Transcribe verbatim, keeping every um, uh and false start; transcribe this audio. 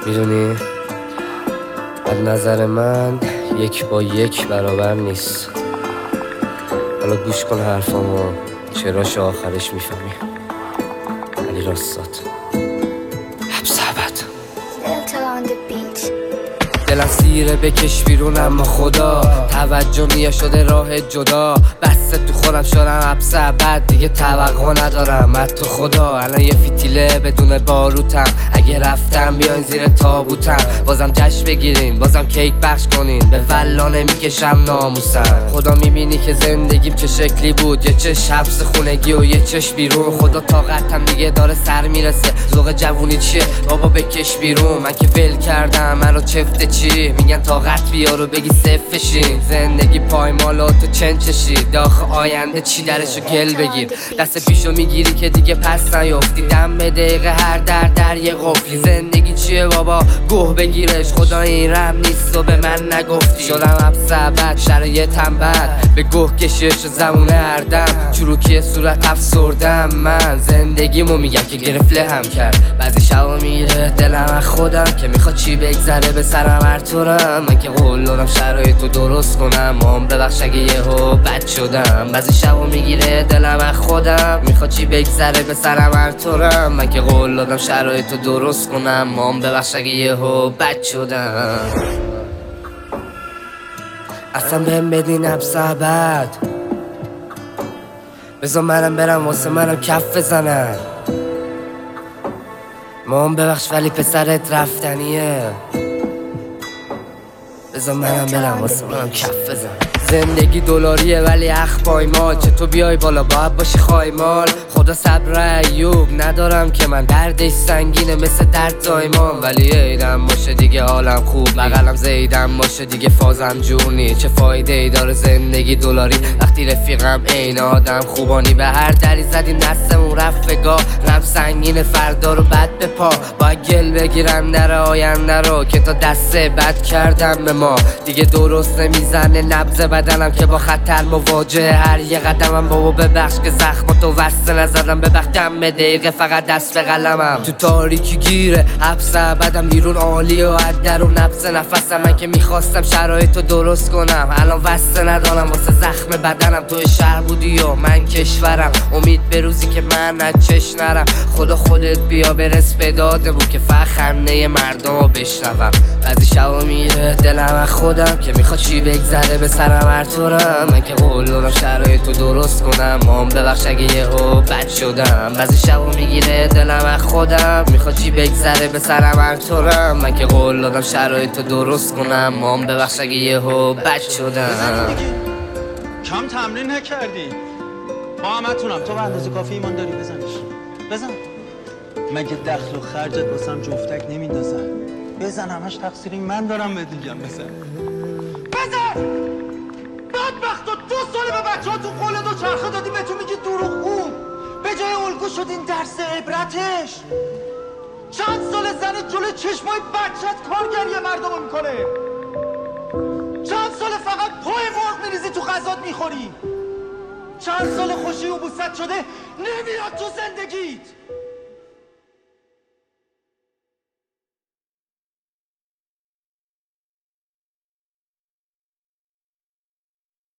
میدونی از نظر من یک با یک برابر نیست. حالا گوش کن حرفامو، چراش آخرش میفهمی. علی راستات حبس ابد. دلم سیره بکش بیرون اما خدا توجه نیا شده راه جدا. بسته تو خودم شدم حبس ابد، دیگه توقع ندارم از تو خدا. الان یه فیتیله بدون باروتم، اگه رفتم بیاین زیر تابوتم. بازم جشن بگیرین، بازم کیک بخش کنین، به ولا نمیکشم ناموسم. خدا میبینی که زندگیم چه شکلی بود، یه چش حبس خونگی و یه چش بیرون. خدا طاقتم دیگه داره سر میرسه، ذوق جوونی چیه بابا بکش بیرون. من که ول کردم منو چفته چی میگن طاقت بیارو بگی صفر شین. زندگی پایمال و تو چنچشی، داخل آینده چی درشو گل بگیر. دست پیشو میگیری که دیگه پس نیفتی، دم به دقیقه هر در در یه قفلی. زندگی چیه بابا گوه بگیرش، خدا این رم نیست و به من نگفتی. شدم حبس ابد شرایطم بد، به گوه کشش زمونه هردم. چروکی صورت افسردم من، زندگیمو میگم که گرفله هم کرد. بعضی شبا میره دلم از خودم که میخواد چی بگذره به سرم هرطورم. من که قول دادم شرایطو درست کنم، مام ببخش اگه یهو بد شدم. بعضی شبا میگیره دلم از خودم، میخواد چی بگذره به سرم هرطورم. من که قول دادم شرایطو درست کنم، مام ببخش اگه یهو بد شدم. اصلا بهم بدین حبس ابد، بذار منم برم واسه منم کف بزنم. مام ببخش ولی پسرت رفتنیه، بذار منم برم واسه منم کف بزنم. زندگی دلاریه ولی اخ پایمال، چه تو بیای بالا باید باشی خایمال. خدا صبر ایوب ندارم که من، دردش سنگینه مثل درد زایمان. ولی ایدم باشه دیگه حالم خوب، بغلم زیدم باشه دیگه فازم جونی. چه فایده ای داره زندگی دلاری وقتی رفیقم این آدم خوبانی. به هر دری زدیم دستمون رفت بگاه، غم سنگین فردا رو بد به پا. باید گل بگیرم در آینده رو که تا دسته بد کردم به ما. دیگه درست نمیزنه نبض بدنم که با خطر مواجه هر یه قدمم. بابا ببخش که زخماتو وصل نزدم، ببختم به دقیقه فقط دست به قلمم. تو تاریکی گیره حبس ابدم، بیرون عالی و از درون نفس نفسم. من که میخواستم شرایطو درست کنم، الان وصل ندارم واسه زخم بدنم. تو شهر بودی و من کشورم، امید به روزی که من از چش نرم. خدا خودت بیا برس به دادمون که فقط خنده مردم رو بشنوم. بعضی شبا میره دلم از خودم که میخواد چی بگذره به سرم هرطورم. من که قول دادم شرایطو درست کنم، مام ببخش اگه یهو بد شدم. بعضی شبا میگیره دلم از خودم، میخواد چی بگذره به سرم هرطورم. من که قول دادم شرایطو درست کنم، مام ببخش اگه یهو بد شدم. کم تمرین نکردی؟ با همتونم تو به اندازه کافی ایمان داری بزنش. بزن. مگه دخل و خرجت واسم جفتک نمیندازن؟ بزن، همش تقصیری من دارم بهت میگم. بزن بزن. بدبخت و دو ساله به بچه ها تو قول دو چرخه دادی، به تو میگی دروغگو. به جای الگو شد این درس عبرتش. چند سال زن جلوی چشمای بچت کارگری مردم رو میکنه. چند سال فقط پای مرغ میریزی تو غذات میخوری. چند سال خوشی و بوست شده نمیاد تو زندگیت.